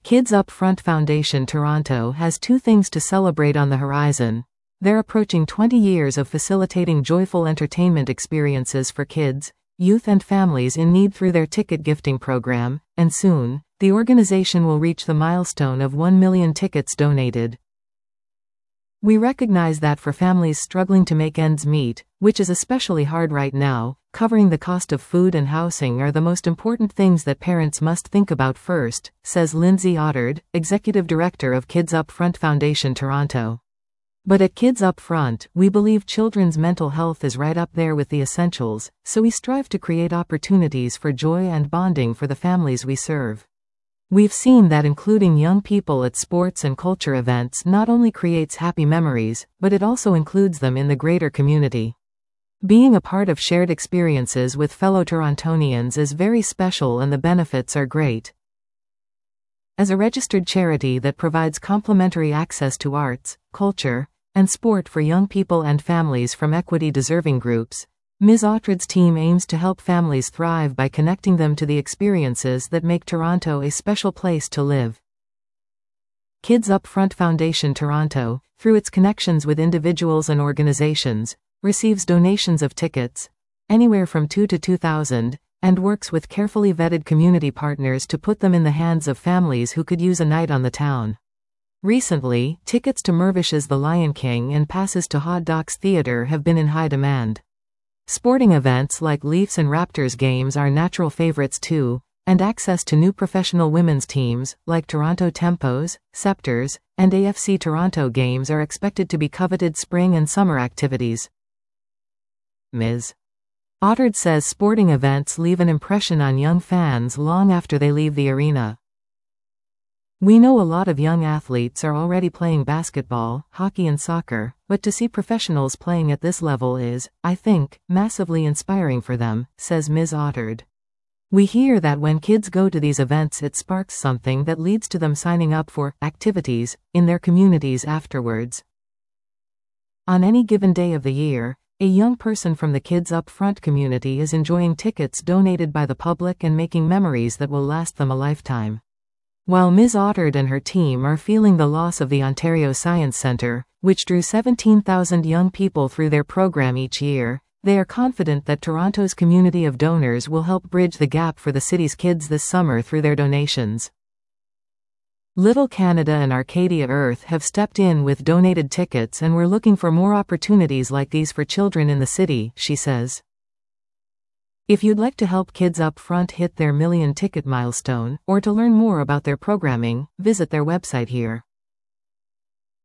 Kids Up Front Foundation Toronto has two things to celebrate on the horizon. They're approaching 20 years of facilitating joyful entertainment experiences for kids, youth and families in need through their ticket gifting program, and soon, the organization will reach the milestone of 1 million tickets donated. We recognize that for families struggling to make ends meet, which is especially hard right now, covering the cost of food and housing are the most important things that parents must think about first, says Lindsay Ottard, Executive Director of Kids Up Front Foundation Toronto. But at Kids Up Front, we believe children's mental health is right up there with the essentials, so we strive to create opportunities for joy and bonding for the families we serve. We've seen that including young people at sports and culture events not only creates happy memories, but it also includes them in the greater community. Being a part of shared experiences with fellow Torontonians is very special and the benefits are great. As a registered charity that provides complimentary access to arts, culture, and sport for young people and families from equity-deserving groups, Ms. Ottard's team aims to help families thrive by connecting them to the experiences that make Toronto a special place to live. Kids Up Front Foundation Toronto, through its connections with individuals and organizations, receives donations of tickets, anywhere from $2 to $2,000, and works with carefully vetted community partners to put them in the hands of families who could use a night on the town. Recently, tickets to Mirvish's The Lion King and passes to Hot Docs Theatre have been in high demand. Sporting events like Leafs and Raptors games are natural favorites too, and access to new professional women's teams, like Toronto Tempos, Scepters, and AFC Toronto games are expected to be coveted spring and summer activities. Ms. Ottard says sporting events leave an impression on young fans long after they leave the arena. We know a lot of young athletes are already playing basketball, hockey and soccer, but to see professionals playing at this level is, I think, massively inspiring for them, says Ms. Ottard. We hear that when kids go to these events it sparks something that leads to them signing up for activities in their communities afterwards. On any given day of the year, a young person from the Kids Up Front community is enjoying tickets donated by the public and making memories that will last them a lifetime. While Ms. Ottard and her team are feeling the loss of the Ontario Science Centre, which drew 17,000 young people through their program each year, they are confident that Toronto's community of donors will help bridge the gap for the city's kids this summer through their donations. Little Canada and Arcadia Earth have stepped in with donated tickets and we're looking for more opportunities like these for children in the city, she says. If you'd like to help Kids Up Front hit their million ticket milestone, or to learn more about their programming, visit their website here.